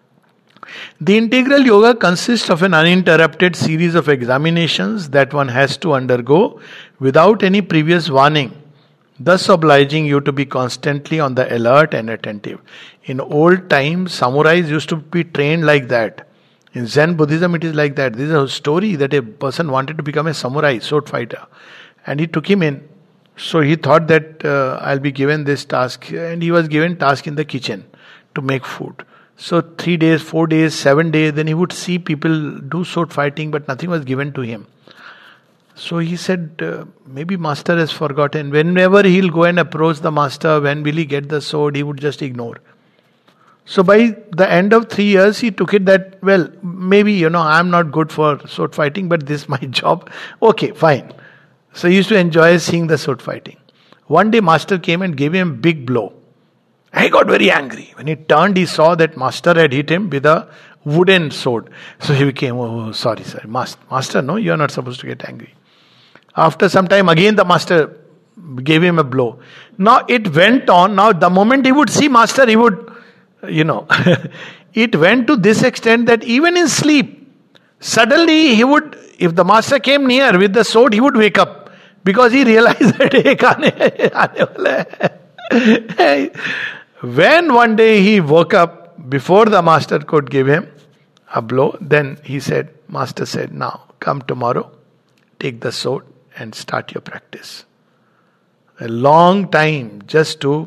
[SPEAKER 1] The integral yoga consists of an uninterrupted series of examinations that one has to undergo without any previous warning, thus obliging you to be constantly on the alert and attentive. In old times, samurais used to be trained like that. In Zen Buddhism, it is like that. This is a story that a person wanted to become a samurai, sword fighter. And he took him in. So he thought that uh, I'll be given this task. And he was given task in the kitchen to make food. So three days, four days, seven days, then he would see people do sword fighting, but nothing was given to him. So he said, uh, maybe master has forgotten. Whenever he'll go and approach the master, when will he get the sword, he would just ignore. So by the end of three years, he took it that, well, maybe, you know, I'm not good for sword fighting, but this is my job. Okay, fine. So he used to enjoy seeing the sword fighting. One day, master came and gave him a big blow. He got very angry. When he turned, he saw that master had hit him with a wooden sword. So he became, oh, sorry, sorry. Master, master, no, you are not supposed to get angry. After some time, again the master gave him a blow. Now it went on. Now the moment he would see master, he would, you know, it went to this extent that even in sleep, suddenly he would, if the master came near with the sword, he would wake up. Because he realized that ek aane, aane wala hai. When one day he woke up, before the master could give him a blow, then he said, master said, now come tomorrow, take the sword and start your practice. A long time just to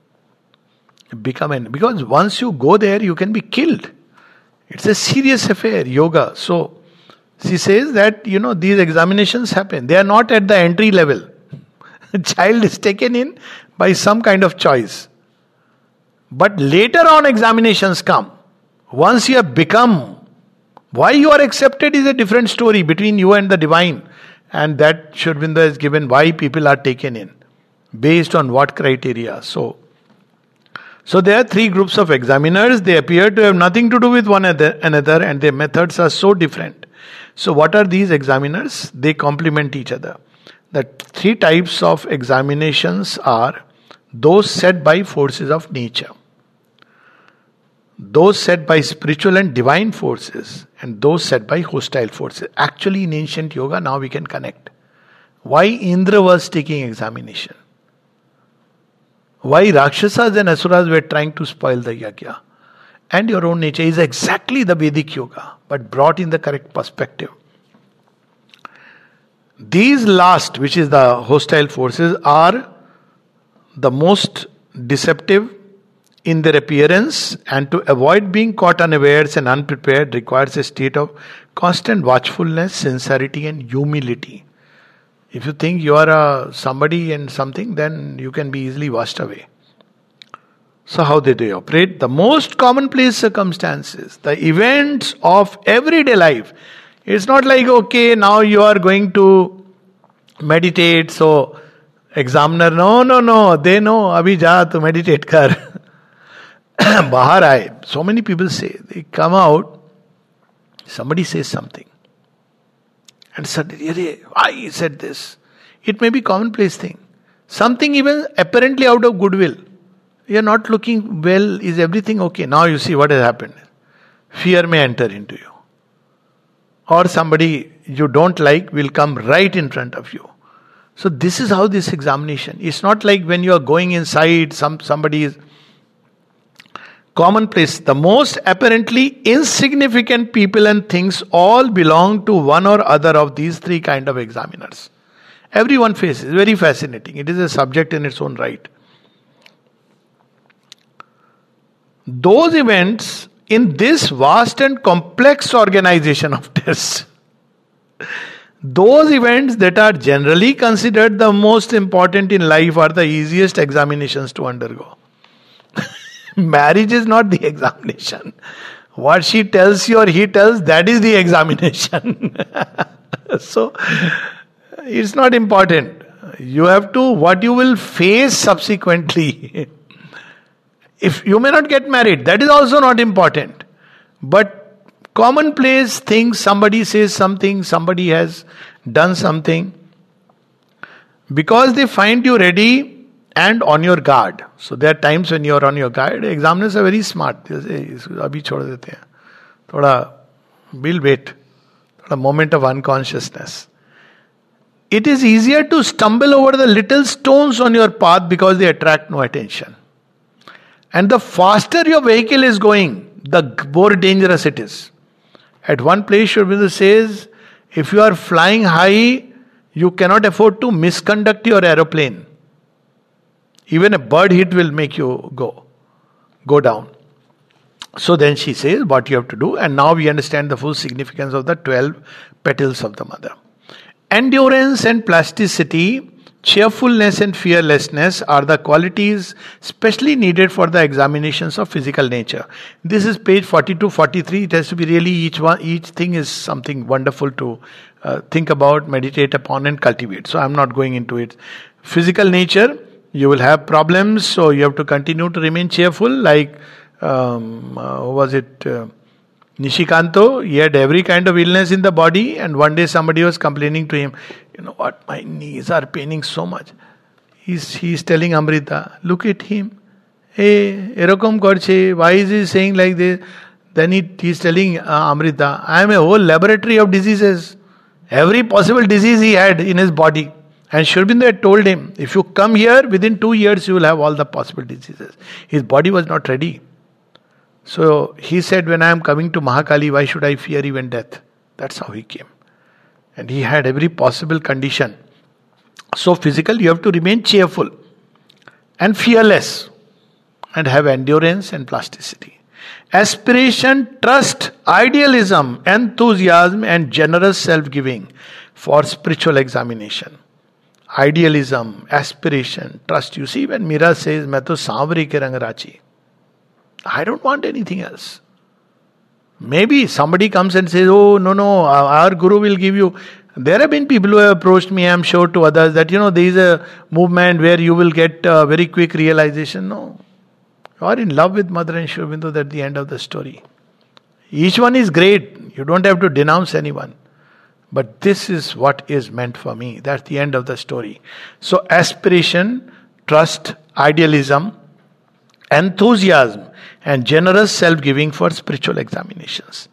[SPEAKER 1] become an, because once you go there, you can be killed. It's a serious affair, yoga. So she says that, you know, these examinations happen. They are not at the entry level. A child is taken in by some kind of choice. But later on examinations come. Once you have become, why you are accepted is a different story between you and the divine. And that Sri Aurobindo has given why people are taken in. Based on what criteria. So, so there are three groups of examiners. They appear to have nothing to do with one another and their methods are so different. So what are these examiners? They complement each other. The three types of examinations are those set by forces of nature, those set by spiritual and divine forces, and those set by hostile forces. Actually, in ancient yoga, now we can connect. Why Indra was taking examination? Why Rakshasas and Asuras were trying to spoil the yajna. And your own nature is exactly the Vedic yoga, but brought in the correct perspective. These last, which is the hostile forces, are the most deceptive in their appearance, and to avoid being caught unawares and unprepared requires a state of constant watchfulness, sincerity and humility. If you think you are a somebody and something, then you can be easily washed away. So how did they operate? The most commonplace circumstances, the events of everyday life. It's not like, okay, now you are going to meditate, so examiner, no, no, no, they know, abhi ja to meditate kar. Bahar aaye. So many people say, they come out, somebody says something. And suddenly, why he said this? It may be commonplace thing. Something even apparently out of goodwill. You are not looking well, is everything okay? Now you see what has happened. Fear may enter into you. Or somebody you don't like will come right in front of you. So this is how this examination. It's not like when you are going inside, some somebody is commonplace. The most apparently insignificant people and things all belong to one or other of these three kind of examiners. Everyone faces. Very fascinating. It is a subject in its own right. Those events in this vast and complex organization of tests, those events that are generally considered the most important in life are the easiest examinations to undergo. Marriage is not the examination. What she tells you or he tells, that is the examination. So, it's not important. You have to, what you will face subsequently. If you may not get married, that is also not important. But commonplace things, somebody says something, somebody has done something. Because they find you ready and on your guard. So there are times when you are on your guard. Examiners are very smart. They say, abhi chhod dete hain. Thoda, we'll wait. Thoda moment of unconsciousness. It is easier to stumble over the little stones on your path because they attract no attention. And the faster your vehicle is going, the more dangerous it is. At one place, Sri Aurobindo says, if you are flying high, you cannot afford to misconduct your aeroplane. Even a bird hit will make you go, go down. So then she says what you have to do, and now we understand the full significance of the twelve petals of the mother. Endurance and plasticity, cheerfulness and fearlessness are the qualities specially needed for the examinations of physical nature. This is page forty-two forty-three. It has to be really each one, each thing is something wonderful to uh, think about, meditate upon and cultivate. So I'm not going into it. Physical nature, you will have problems, so you have to continue to remain cheerful. Like, um, uh, was it uh, Nishikanto? He had every kind of illness in the body, and one day somebody was complaining to him, you know what, my knees are paining so much. He's, he's telling Amrita, look at him. Hey, erokom korche, why is he saying like this? Then he, he's telling uh, Amrita, I am a whole laboratory of diseases. Every possible disease he had in his body. And Sri Aurobindo had told him, if you come here, within two years you will have all the possible diseases. His body was not ready. So he said, when I am coming to Mahakali, why should I fear even death? That's how he came. And he had every possible condition. So physical, you have to remain cheerful and fearless and have endurance and plasticity. Aspiration, trust, idealism, enthusiasm and generous self-giving for spiritual examination. Idealism, aspiration, trust. You see, when Mira says, "Main to saavri ke rang rachi," I don't want anything else. Maybe somebody comes and says, oh, no, no, our Guru will give you. There have been people who have approached me, I am sure, to others, that, you know, there is a movement where you will get a very quick realization. No. You are in love with Mother and Sri Aurobindo, that's the end of the story. Each one is great. You don't have to denounce anyone. But this is what is meant for me. That's the end of the story. So aspiration, trust, idealism, enthusiasm and generous self-giving for spiritual examinations.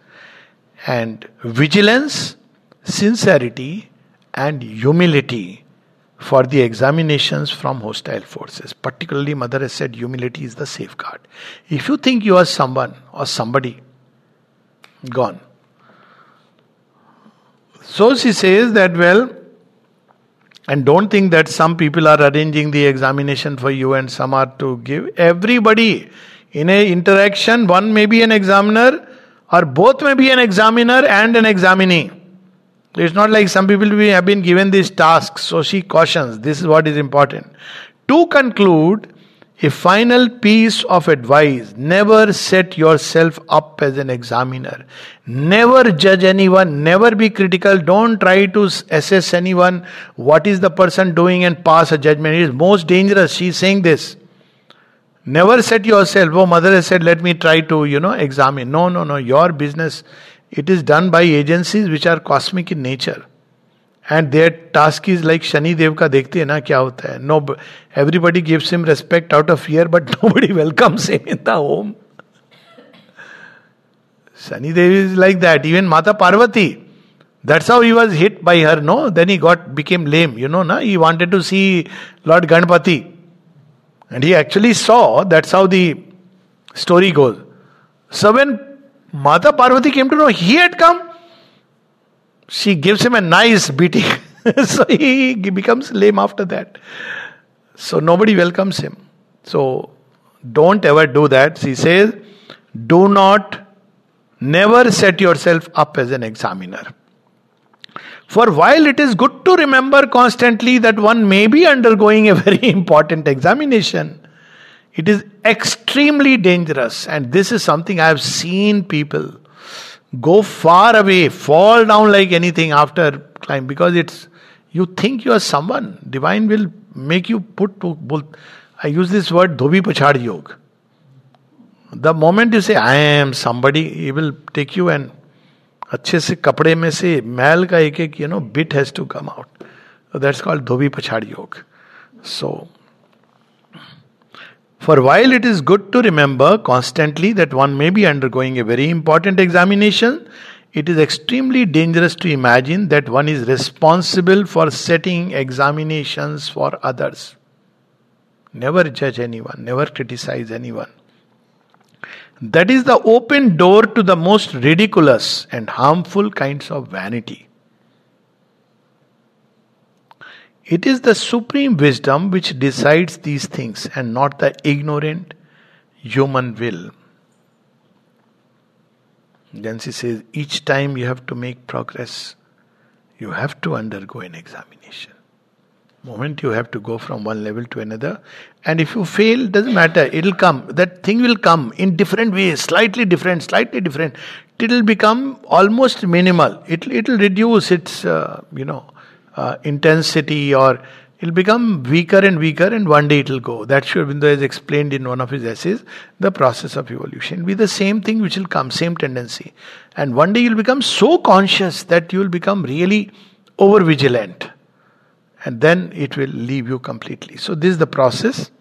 [SPEAKER 1] And vigilance, sincerity and humility for the examinations from hostile forces. Particularly, Mother has said humility is the safeguard. If you think you are someone or somebody, gone. So she says that, well, and don't think that some people are arranging the examination for you and some are to give. Everybody in a interaction, one may be an examiner or both may be an examiner and an examinee. It's not like some people have been given these tasks. So she cautions, this is what is important. To conclude, a final piece of advice: never set yourself up as an examiner. Never judge anyone. Never be critical. Don't try to assess anyone. What is the person doing and pass a judgment. It is most dangerous. She is saying this. Never set yourself. Oh, Mother has said, let me try to, you know, examine. No, no, no. Your business. It is done by agencies which are cosmic in nature. And their task is like Shani Dev ka dekhte hai na kya hota hai. No, everybody gives him respect out of fear, but nobody welcomes him in the home. Shani Dev is like that. Even Mata Parvati. That's how he was hit by her, no? Then he got became lame, you know, na? He wanted to see Lord Ganpati. And he actually saw, that's how the story goes. So when Mata Parvati came to know he had come, she gives him a nice beating. So he becomes lame after that. So nobody welcomes him. So don't ever do that. She says, do not, never set yourself up as an examiner. For while it is good to remember constantly that one may be undergoing a very important examination, it is extremely dangerous. And this is something I have seen people go far away, fall down like anything after climb, because it's, you think you are someone. Divine will make you put to both. I use this word dhobi pachhad yog. The moment you say I am somebody, he will take you and अच्छे से कपड़े में से मैल का एक एक, you know, bit has to come out. So that's called dhobi pachhad yog. So for while it is good to remember constantly that one may be undergoing a very important examination, it is extremely dangerous to imagine that one is responsible for setting examinations for others. Never judge anyone, never criticize anyone. That is the open door to the most ridiculous and harmful kinds of vanity. It is the supreme wisdom which decides these things and not the ignorant human will. Then she says, each time you have to make progress, you have to undergo an examination. Moment you have to go from one level to another, and if you fail, doesn't matter, it'll come. That thing will come in different ways, slightly different, slightly different. It'll become almost minimal. It'll, it'll reduce its, uh, you know, uh, intensity, or it'll become weaker and weaker, and one day it'll go. That Sri Aurobindo has explained in one of his essays, the process of evolution. It'll be the same thing which will come, same tendency. And one day you'll become so conscious that you'll become really over vigilant. And then it will leave you completely. So this is the process.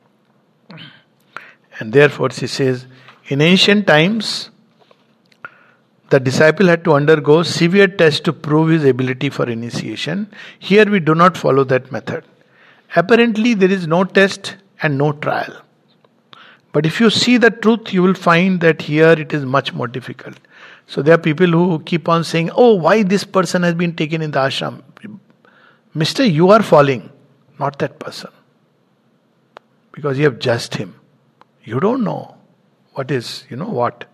[SPEAKER 1] And therefore she says, in ancient times, the disciple had to undergo severe tests to prove his ability for initiation. Here we do not follow that method. Apparently there is no test and no trial. But if you see the truth, you will find that here it is much more difficult. So there are people who keep on saying, oh, why this person has been taken in the ashram? Mister, you are falling, not that person. Because you have judged him. You don't know what is, you know what.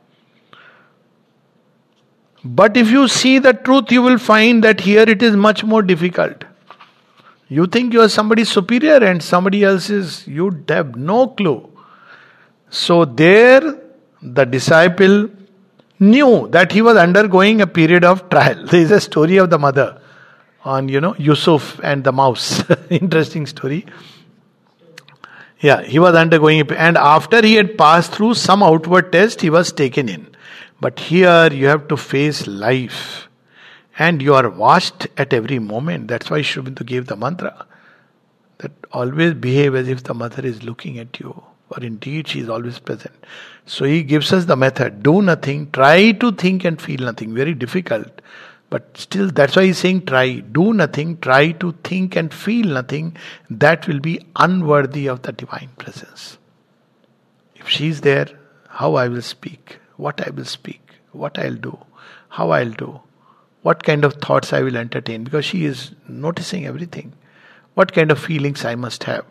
[SPEAKER 1] But if you see the truth, you will find that here it is much more difficult. You think you are somebody superior and somebody else is, you have no clue. So there, the disciple knew that he was undergoing a period of trial. There is a story of the mother on, you know, Yusuf and the mouse. Interesting story. Yeah, he was undergoing, and after he had passed through some outward test, he was taken in. But here you have to face life, and you are watched at every moment. That's why Sri Aurobindo gave the mantra, that always behave as if the mother is looking at you, or indeed she is always present. So he gives us the method: do nothing, try to think and feel nothing. Very difficult. But still, that's why he's saying try. Do nothing, try to think and feel nothing. That will be unworthy of the divine presence. If she's there, how I will speak, what I will speak, what I'll do, how I'll do, what kind of thoughts I will entertain, because she is noticing everything. What kind of feelings I must have.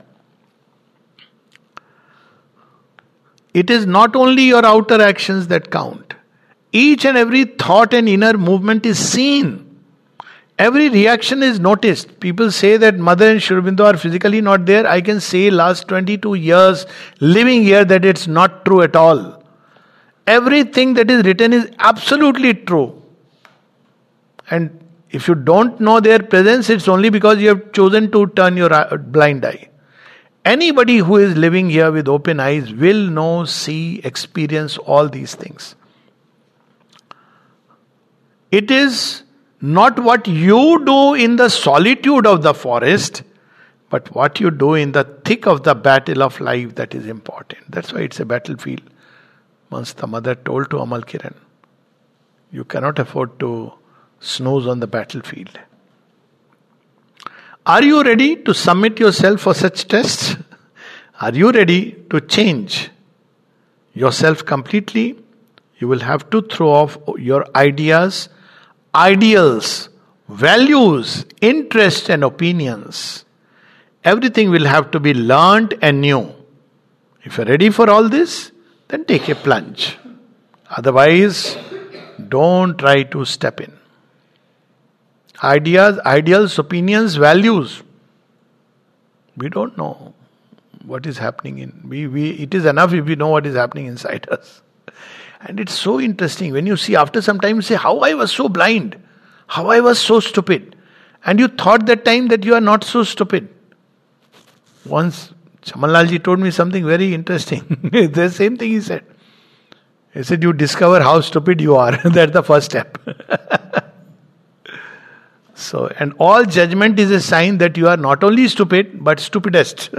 [SPEAKER 1] It is not only your outer actions that count. Each and every thought and inner movement is seen. Every reaction is noticed. People say that Mother and Sri Aurobindo are physically not there. I can say last twenty-two years living here that it's not true at all. Everything that is written is absolutely true. And if you don't know their presence, it's only because you have chosen to turn your blind eye. Anybody who is living here with open eyes will know, see, experience all these things. It is not what you do in the solitude of the forest, but what you do in the thick of the battle of life that is important. That's why it's a battlefield. Once the mother told to Amal Kiran, you cannot afford to snooze on the battlefield. Are you ready to submit yourself for such tests? Are you ready to change yourself completely? You will have to throw off your ideas, ideals, values, interests and opinions. Everything will have to be learned and new. If you're ready for all this, then take a plunge. Otherwise, don't try to step in. Ideas, ideals, opinions, values. We don't know what is happening in we, we it is enough if we know what is happening inside us. And it's so interesting when you see after some time, you say, how I was so blind, how I was so stupid. And you thought that time that you are not so stupid. Once Chamanlalji told me something very interesting. The same thing he said. He said, you discover how stupid you are. That's the first step. So, and all judgment is a sign that you are not only stupid, but stupidest.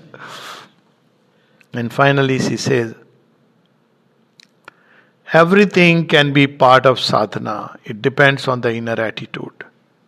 [SPEAKER 1] And finally she says, everything can be part of sadhana. It depends on the inner attitude.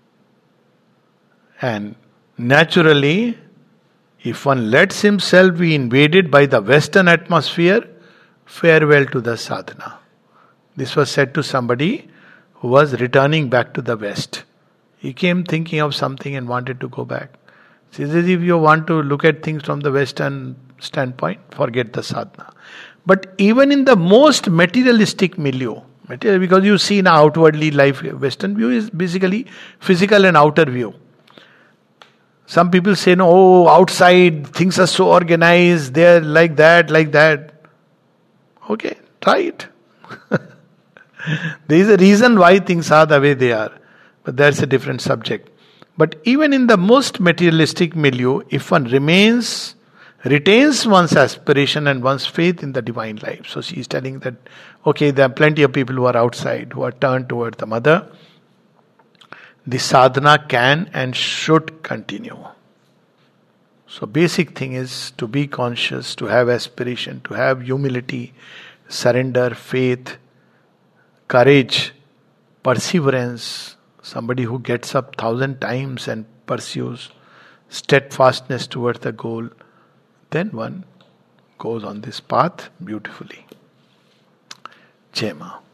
[SPEAKER 1] And naturally, if one lets himself be invaded by the Western atmosphere, farewell to the sadhana. This was said to somebody who was returning back to the West. He came thinking of something and wanted to go back. He says, if you want to look at things from the Western standpoint, forget the sadhana. But even in the most materialistic milieu, material, because you see now outwardly life, Western view is basically physical and outer view. Some people say, no, oh, outside things are so organized, they're like that, like that. Okay, try it. There is a reason why things are the way they are. But that's a different subject. But even in the most materialistic milieu, if one remains, retains one's aspiration and one's faith in the divine life. So she is telling that, okay, there are plenty of people who are outside, who are turned toward the mother. The sadhana can and should continue. So basic thing is to be conscious, to have aspiration, to have humility, surrender, faith, courage, perseverance. Somebody who gets up thousand times and pursues steadfastness towards the goal, then one goes on this path beautifully. Jai Ma.